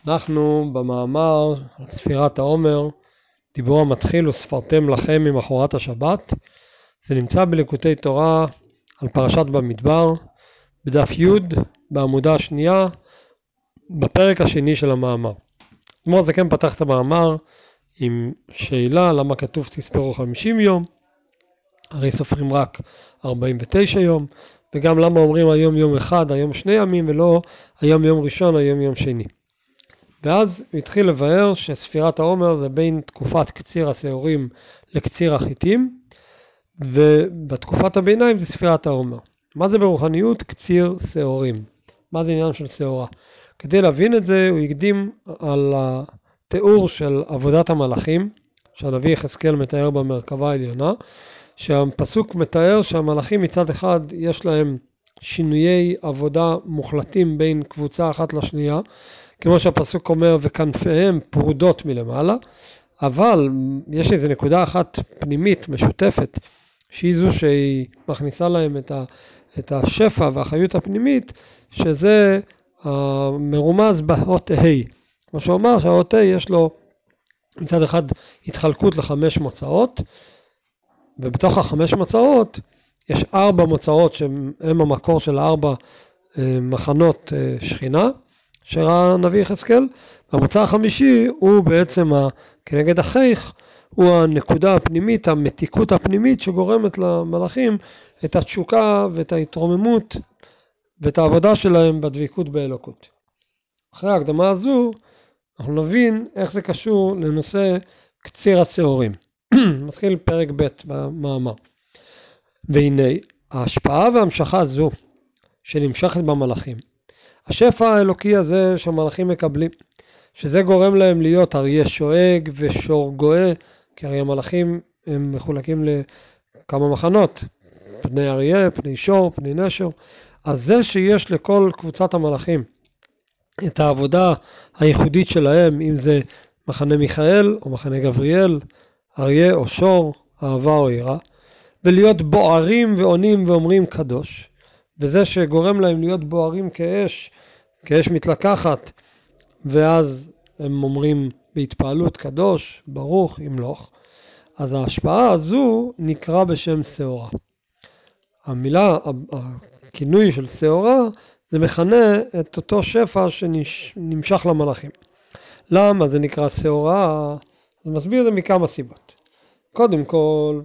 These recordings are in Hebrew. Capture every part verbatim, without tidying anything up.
אנחנו במאמר על ספירת העומר, דיבור המתחיל וספרתם לכם ממחרת השבת. זה נמצא בליקוטי תורה על פרשת במדבר, בדף י' בעמודה השנייה, בפרק השני של המאמר. זאת אומרת, זה כן פתח את המאמר עם שאלה למה כתוב תספרו חמישים יום, הרי סופרים רק ארבעים ותשע יום, וגם למה אומרים היום יום אחד, היום שני ימים, ולא היום יום ראשון, היום יום שני. ואז הוא התחיל לבאר שספירת העומר זה בין תקופת קציר השעורים לקציר החיטים, ובתקופת הביניים זה ספירת העומר. מה זה ברוחניות? קציר שעורים. מה זה עניין של שעורה? כדי להבין את זה הוא הקדים על התיאור של עבודת המלאכים, שהנביא יחזקאל מתאר במרכבה העליונה, שהפסוק מתאר שהמלאכים מצד אחד יש להם שינויי עבודה מוחלטים בין קבוצה אחת לשנייה, כמו שהפסוק אומר, וכנפיהם פרודות מלמעלה, אבל יש איזו נקודה אחת פנימית משותפת, שהיא זו שהיא מכניסה להם את, ה, את השפע והחיות הפנימית, שזה מרומז באות ה'. כמו שאומר שהאות ה' יש לו מצד אחד התחלקות לחמש מוצאות, ובתוך החמש מוצאות יש ארבע מוצאות שהם המקור של ארבע מחנות שכינה, שראה הנביא יחזקאל. המוצא החמישי הוא בעצם כנגד החייך, הוא הנקודה הפנימית, המתיקות הפנימית שגורמת למלאכים את התשוקה ואת ההתרוממות ואת העבודה שלהם בדבקות באלוקות. אחרי ההקדמה הזו אנחנו נבין איך זה קשור לנושא קציר השעורים. מתחיל פרק ב' במאמר. והנה ההשפעה וההמשכה זו שנמשכת במלאכים, השפע האלוקי הזה שהמלאכים מקבלים, שזה גורם להם להיות אריה שואג ושור גואה, כי הרי המלאכים הם מחולקים לכמה מחנות, פני אריה, פני שור, פני נשר. אז זה שיש לכל קבוצת המלאכים את העבודה הייחודית שלהם, אם זה מחנה מיכאל או מחנה גבריאל, אריה או שור, אהבה או יראה, ולהיות בוערים ועונים ואומרים קדוש, וזה שגורם להם להיות בוערים כאש, כאש מתלקחת, ואז הם אומרים בהתפעלות קדוש, ברוך, ימלוך. אז ההשפעה הזו נקרא בשם שעורה. המילה, הכינוי של שעורה, זה מכנה את אותו שפע שנמשך למלאכים. למה זה נקרא שעורה? זה מסביר את זה מכמה סיבות. קודם כל,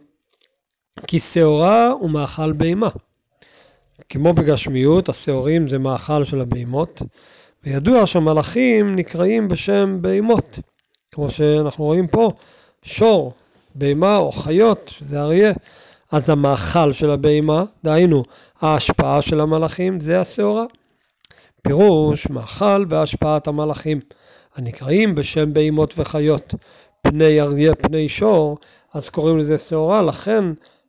כי שעורה הוא מאכל בהמה. כמו בגשמיות, השעורים זה מאכל של הבהמות, וידוע שהמלאכים נקראים בשם בהמות. כמו שאנחנו רואים פה, שור, בהמה או חיות, זה אריה. אז המאכל של הבהמה, דהיינו, ההשפעה של המלאכים זה השעורה. פירוש, מאכל והשפעת המלאכים, הנקראים בשם בהמות וחיות, פני אריה, פני שור, אז קוראים לזה שעורה, לכן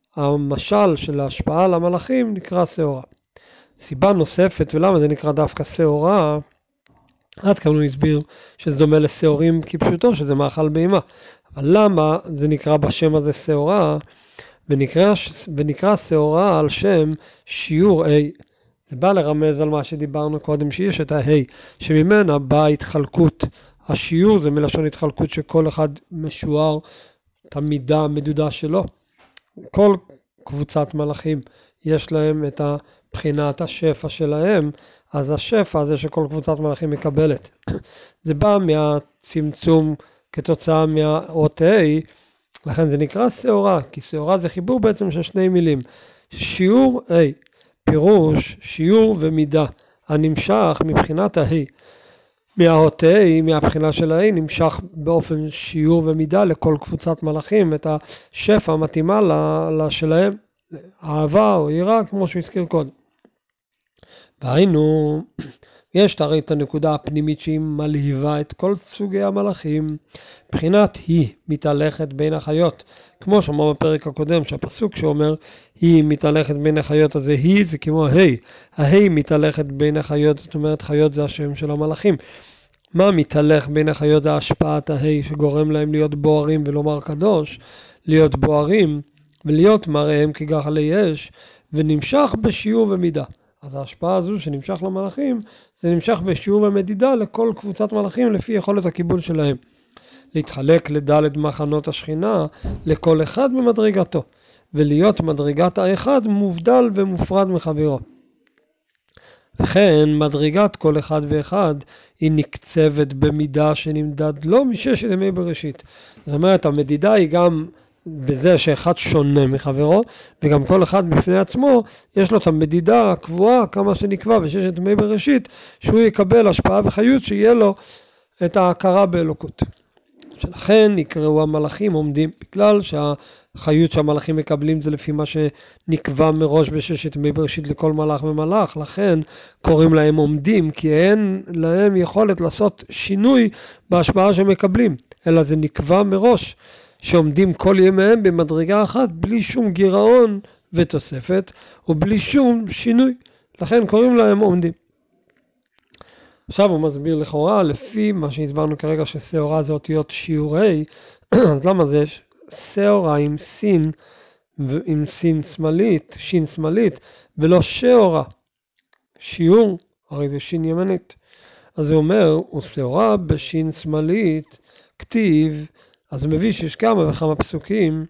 המשל של ההשפעה על המלאכים נקרא שעורה. סיבה נוספת, ולמה זה נקרא דווקא שעורה, עד כאן הוא הסביר שזה דומה לשעורים כפשוטו, שזה מאכל בהמה. אבל למה זה נקרא בשם הזה שעורה, ונקרא, ונקרא שעורה על שם שיעור A. זה בא לרמז על מה שדיברנו קודם, שיש את ה-A, שממנה באה התחלקות. השיעור זה מלשון התחלקות שכל אחד משוער את המידה המדודה שלו. כל קבוצת מלאכים יש להם את בחינת השפע שלהם, אז השפע הזה שכל קבוצת מלאכים מקבלת. זה בא מהצמצום כתוצאה מהאות A, לכן זה נקרא שעורה, כי שעורה זה חיבור בעצם של שני מילים. שיעור A, פירוש, שיעור ומידה, הנמשך מבחינת ה-A. מהאות A, מהבחינה של ה-A, נמשך באופן שיעור ומידה לכל קבוצת מלאכים, את השפע המתאימה לשלהם, אהבה או יראה, כמו שהוא הזכיר קודם. והיינו, יש הרי את הנקודה הפנימית שהיא מלהיבה את כל סוגי המלאכים, מבחינת היא מתהלכת בין החיות, כמו שאמר בפרק הקודם, שהפסוק שאומר היא מתהלכת בין החיות, אז היא זה כמו ההי, ההי מתהלכת בין החיות, זאת אומרת חיות זה השם של המלאכים. מה מתהלך בין החיות? זה השפעת ההי שגורם להם להיות בוערים ולומר קדוש, להיות בוערים ולהיות מראיהם כגחלי אש, ונמשך בשיעור ומידה. אז ההשפעה הזו שנמשך למלאכים, זה נמשך בשיעור המדידה לכל קבוצת מלאכים לפי יכולת הקיבול שלהם. להתחלק לדלת מחנות השכינה לכל אחד במדרגתו, ולהיות מדרגת האחד מובדל ומופרד מחברו. וכן מדרגת כל אחד ואחד היא נקצבת במידה שנמדד לא מששת ימי בראשית. זאת אומרת, המדידה היא גם בזה שאחד שונה מחברו, וגם כל אחד בפני עצמו יש לו את המדידה הקבועה, כמה שנקבע בששת ימי בראשית, שהוא יקבל השפעה וחיות שיהיה לו את ההכרה באלוקות. שלכן נקראו המלאכים עומדים, בגלל שהחיות שהמלאכים מקבלים זה לפי מה שנקבע מראש בששת ימי בראשית לכל מלאך ומלאך, לכן קוראים להם עומדים, כי אין להם יכולת לעשות שינוי בהשפעה שהם מקבלים, אלא זה נקבע מראש שעומדים כל ימיהם במדרגה אחת בלי שום גירעון ותוספת ובלי שום שינוי, לכן קוראים להם עומדים. עכשיו הוא מסביר לכאורה, לפי מה שהסברנו כרגע ששעורה זה אותיות שיעורי, אז למה זה שעורה עם סין, עם סין שמאלית, שין שמאלית, ולא שעורה, שיעור, הרי זה שין ימנית. אז הוא אומר, הוא שעורה בשין שמאלית, כתיב, אז הוא מביא שיש כמה וכמה פסוקים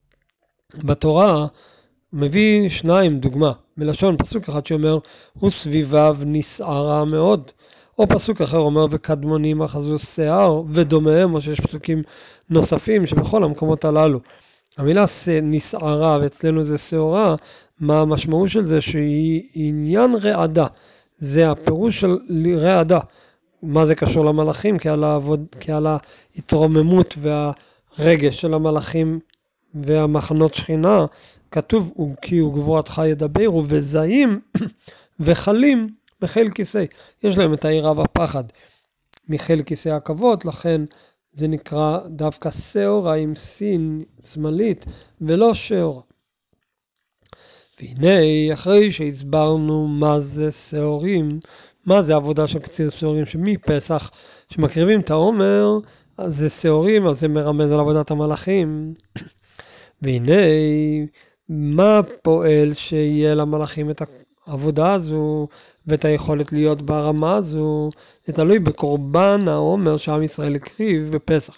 בתורה, מביא שניים דוגמה, מלשון פסוק אחד שאומר, הוא סביביו נסערה מאוד, או פסוק אחר אומר, וקדמונים אחזו שיער ודומיהם, או שיש פסוקים נוספים שבכל המקומות הללו. המילה נסערה, ואצלנו זה שעורה, מה המשמעות של זה? שהיא עניין רעדה, זה הפירוש של רעדה. מה זה קשור למלאכים? כי על, העבוד, כי על ההתרוממות והרגש של המלאכים והמחנות שכינה, כתוב, כי הוא גבורתך ידברו, וזעים וחלים בחיל כיסא. יש להם את היראה והפחד מחיל כיסא הכבוד, לכן זה נקרא דווקא שעורה עם סין שמאלית ולא שעורה. והנה, אחרי שהסברנו מה זה שעורים, מה זה עבודה של קציר שעורים, שמפסח שמקריבים את העומר, אז זה שעורים, אז זה מרמז על עבודת המלאכים. והנה, מה פועל שיהיה למלאכים את העבודה הזו ואת היכולת להיות ברמה הזו? זה תלוי בקורבן העומר שעם ישראל הקריב בפסח.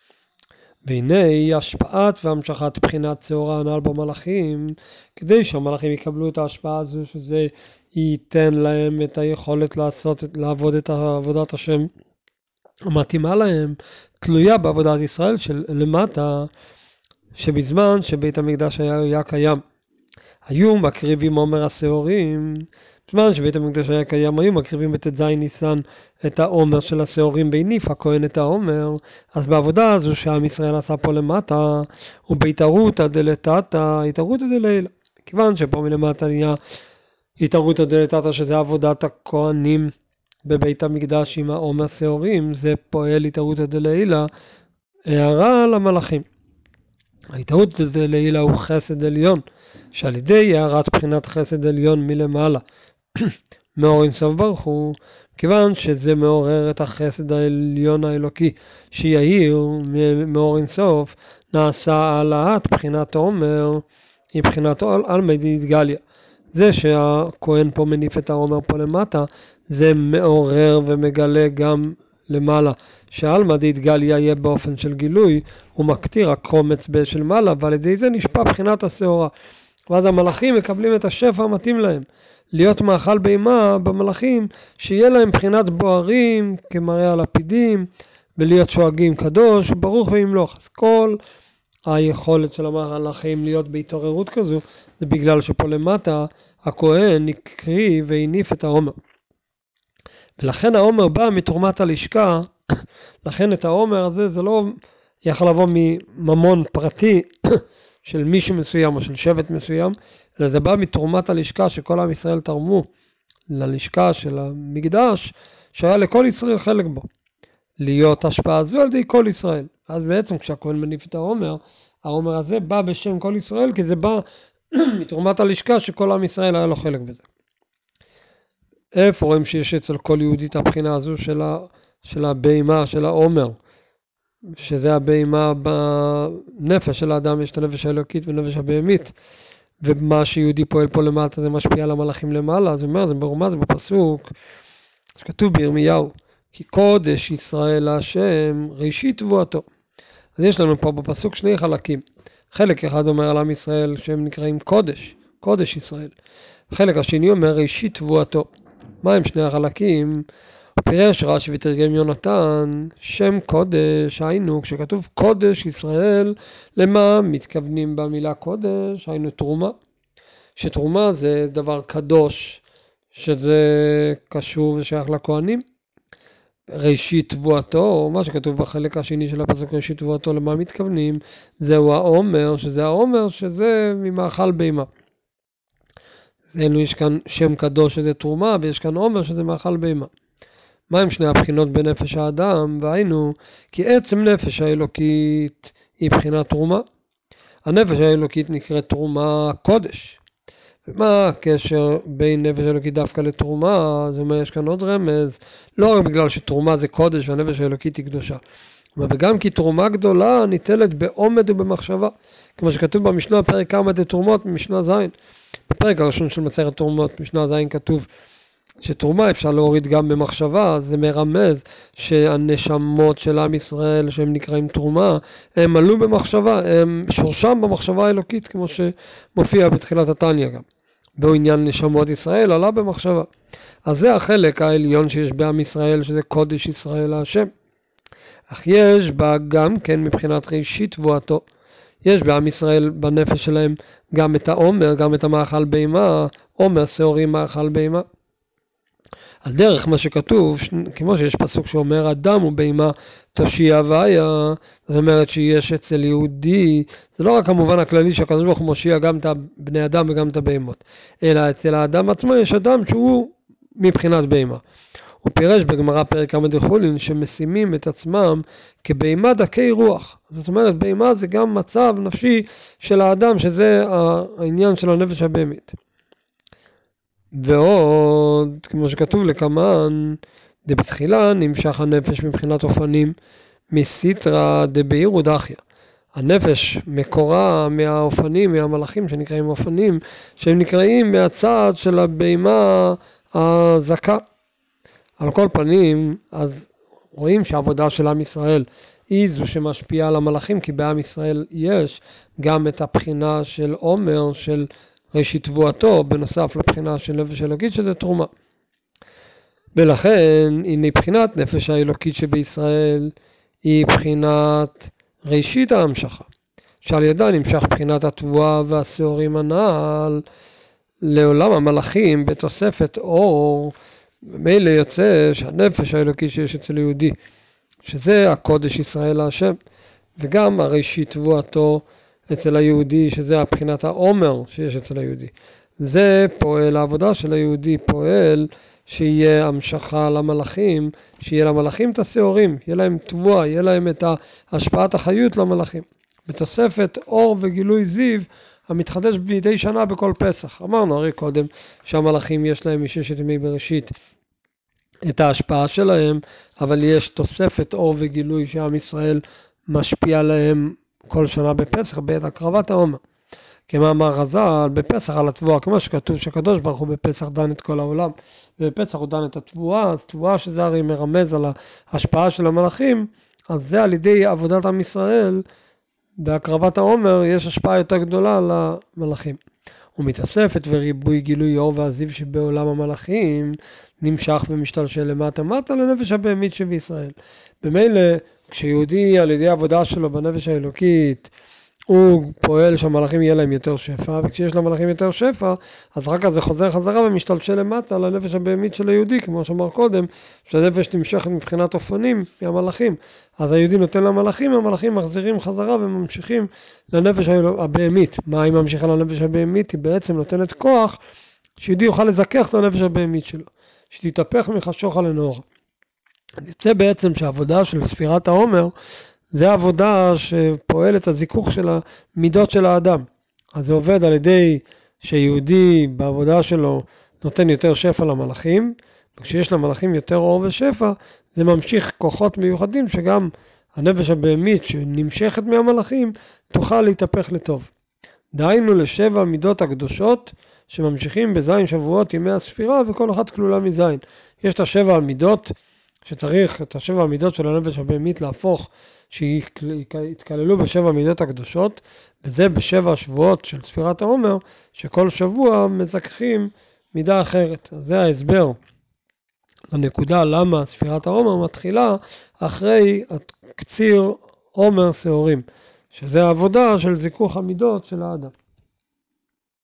והנה השפעת והמשכת בחינת שעורה הנ"ל במלאכים, כדי שהמלאכים יקבלו את ההשפעה הזו, שזה ייתן להם את היכולת לעשות, לעבוד את עבודת השם המתאימה להם, תלויה בעבודת ישראל של למטה, שבזמן שבית המקדש היה, היה קיים, היו מקריבים עומר השעורים. בזמן שבית המקדש היה קיים, היו מקריבים בט"ז ניסן את העומר של השעורים, בהניף הכהן את העומר. אז בעבודה הזו שעם ישראל עשה פה למטה, ובהתערותא דלתתא, התערותא דלילה. כיוון שפה מלמטה נהיה התערותא דלתתא, שזה עבודת הכהנים בבית המקדש עם העומר שעורים, זה פועל התערותא דלילה, הערה למלאכים. ההתערותא דלילה הוא חסד עליון, שעל ידי הערת בחינת חסד עליון מלמעלה מאור אין סוף ברוך הוא, כיוון שזה מעורר את החסד העליון האלוקי שיעיר מאור אין סוף, נעשה העלאת בחינת העומר היא בחינת עלמא דאיתגליא. זה שהכהן פה מניף את העומר פה למטה, זה מעורר ומגלה גם למעלה, שעלמא דאיתגליא יהיה באופן של גילוי, הוא מקטיר הקומץ של מעלה, ועל ידי זה נשפע בחינת השעורה. ואז המלאכים מקבלים את השפע המתאים להם, להיות מאכל בהמה במלאכים, שיהיה להם בחינת בוערים כמראה הלפידים, ולהיות שואגים קדוש, ברוך וימלוך. אז כל היכולת של המלאכים להיות בהתעוררות כזו, זה בגלל שפה למטה הכהן הקריב והניף את העומר. ולכן העומר בא מתרומת הלשכה, לכן את העומר הזה זה לא יכול לבוא מממון פרטי של מישהו מסוים או של שבט מסוים, אלא זה בא מתרומת הלשכה שכל עם ישראל תרמו ללשכה של המקדש, שהיה לכל ישראל חלק בו. להיות השפעה זו על ידי כל ישראל. אז בעצם כשהכהן מניף את העומר, העומר הזה בא בשם כל ישראל, כי זה בא מתרומת הלשכה שכל עם ישראל היה לו חלק בזה. איפה רואים שיש אצל כל יהודי את הבחינה הזו של, ה, של הבהמה, של העומר, שזה הבהמה בנפש של האדם, יש את הנפש האלוקית ונפש הבהמית, ומה שיהודי פועל פה למטה זה משפיע על המלאכים למעלה. אז הוא אומר, זה ברור מה זה בפסוק, שכתוב בירמיהו, כי קודש ישראל להשם ראשית תבואתו. אז יש לנו פה בפסוק שני חלקים. חלק אחד אומר על עם ישראל שהם נקראים קודש, קודש ישראל. החלק השני אומר ראשית תבואתו. מה הם שני החלקים? פירש רש"י ותרגם יונתן, שם קודש, היינו, כשכתוב קודש ישראל, למה מתכוונים במילה קודש? היינו תרומה. שתרומה זה דבר קדוש, שזה קשור ושייך לכהנים. ראשית תבואתו, מה שכתוב בחלק השני של הפסוק ראשית תבואתו, למה מתכוונים? זהו העומר, שזה העומר, שזה ממאכל בהמה. אצלנו יש כאן שם קדוש שזה תרומה, ויש כאן עומר שזה מאכל בהמה. מה הם שני הבחינות בנפש האדם? והיינו, כי עצם נפש האלוקית היא בחינת תרומה. הנפש האלוקית נקראת תרומה קודש. ומה הקשר בין נפש האלוקית דווקא לתרומה? זאת אומרת, יש כאן עוד רמז, לא רק בגלל שתרומה זה קודש והנפש האלוקית היא קדושה, וגם כי תרומה גדולה ניטלת בעומד ובמחשבה. כמו שכתוב במשנה פרק כמה דתרומות משנה זין. בפרק הראשון של מסכת תרומות משנה זין כתוב שתרומה אפשר להוריד גם במחשבה. זה מרמז שהנשמות של עם ישראל שהם נקראים תרומה, הם עלו במחשבה, הם שורשם במחשבה האלוקית, כמו שמופיע בתחילת התניא גם. בעניין נשמות ישראל עלה במחשבה. אז זה החלק העליון שיש בעם ישראל, שזה קודש ישראל להשם. אך יש בה גם כן מבחינת ראשית תבואתו. יש בעם ישראל בנפש שלהם גם את העומר, גם את המאכל בהמה, עומר שעורים מאכל בהמה. על דרך מה שכתוב, כמו שיש פסוק שאומר אדם ובהמה תושיע ויה, זאת אומרת שיש אצל יהודי, זה לא רק המובן הכללי שהקדוש ברוך הוא מושיע גם את בני אדם וגם את הבהמות, אלא אצל האדם עצמו יש אדם שהוא מבחינת בהמה. הוא פירש בגמרא פרק כמה דחולין שמשימים את עצמם כבהמה דקי רוח. זאת אומרת, בהמה זה גם מצב נפשי של האדם, שזה העניין של הנפש הבהמית. ועוד, כמו שכתוב לקמן, דבתחילה נמשך הנפש מבחינת אופנים, מסיטרא דבעירו דחיה. הנפש מקורה מהאופנים, מהמלאכים שנקראים אופנים, שהם נקראים מהצד של הבהמה הזכה. על כל פנים, אז רואים שהעבודה של עם ישראל היא זו שמשפיעה על המלאכים, כי בעם ישראל יש גם את הבחינה של עומר, של ראשית תבואתו, בנוסף לבחינה של נפש אלוקית, שזה תרומה. ולכן, הנה בחינת נפש האלוקית שבישראל, היא בחינת ראשית ההמשכה, שעל ידה נמשך בחינת התבואה והשעורים הנעל לעולם המלאכים בתוספת אור. ומילא יוצא שהנפש האלוקית שיש אצל יהודי, שזה הקודש ישראל להשם, וגם הראשית תבואתו אצל היהודי, שזה הבחינת העומר שיש אצל היהודי. זה פועל, העבודה של היהודי פועל שיהיה המשכה למלאכים, שיהיה למלאכים את השעורים, יהיה להם תבואה, יהיה להם את השפעת החיות למלאכים. בתוספת אור וגילוי זיו, המתחדש בידי שנה בכל פסח. אמרנו הרי קודם שהמלאכים יש להם מששת ימי בראשית את ההשפעה שלהם, אבל יש תוספת אור וגילוי שעם ישראל משפיע להם כל שנה בפסח, בעת הקרבת העומר. כמו אמר חז"ל, בפסח על התבואה, כמו שכתוב שהקדוש ברוך הוא בפסח דן את כל העולם, ובפסח הוא דן את התבואה, אז תבואה שזה הרי מרמז על ההשפעה של המלאכים, אז זה על ידי עבודת עם ישראל, בהקרבת העומר יש השפעה יותר גדולה על המלאכים. ומתאספת וריבוי גילוי אור והזיו שבעולם המלאכים נמשך ומשתלשל למטה מטה לנפש הבהמית שבישראל. במילא כשיהודי על ידי העבודה שלו בנפש האלוקית הוא פועל שהמלאכים יהיה להם יותר שפע, וכשיש למלאכים יותר שפע אז רק אז זה חוזר חזרה ומשתלשל למטה לנפש הבהמית של היהודי, כמו שאמר קודם שהנפש נמשכת מבחינת אופנים מהמלאכים, אז היהודי נותן למלאכים, המלאכים מחזירים חזרה וממשיכים לנפש הבהמית. מה היא ממשיכה לנפש הבהמית? היא בעצם נותנת כוח שיהודי יוכל לזכך את הנפש הבהמית שלו, שתתהפך מחשוכה לנאורה. יוצא בעצם שהעבודה של ספירת העומר זה עבודה שפועלת הזיכוך של המידות של האדם. אז זה עובד על ידי שיהודי בעבודה שלו נותן יותר שפע למלאכים, וכשיש למלאכים יותר אור ושפע, זה ממשיך כוחות מיוחדים שגם הנפש הבהמית שנמשכת מהמלאכים תוכל להתהפך לטוב. דהיינו לשבע מידות הקדושות שממשיכים בזין שבועות ימי הספירה, וכל אחת כלולה מזין. יש את השבע המידות שצריך את השבע המידות של הנפש הבהמית להפוך, שיתכללו בשבע מידות הקדושות, וזה בשבע שבועות של ספירת העומר, שכל שבוע מזכחים מידה אחרת. זה ההסבר לנקודה למה ספירת העומר מתחילה אחרי קציר עומר שעורים, שזה העבודה של זיכוך המידות של האדם.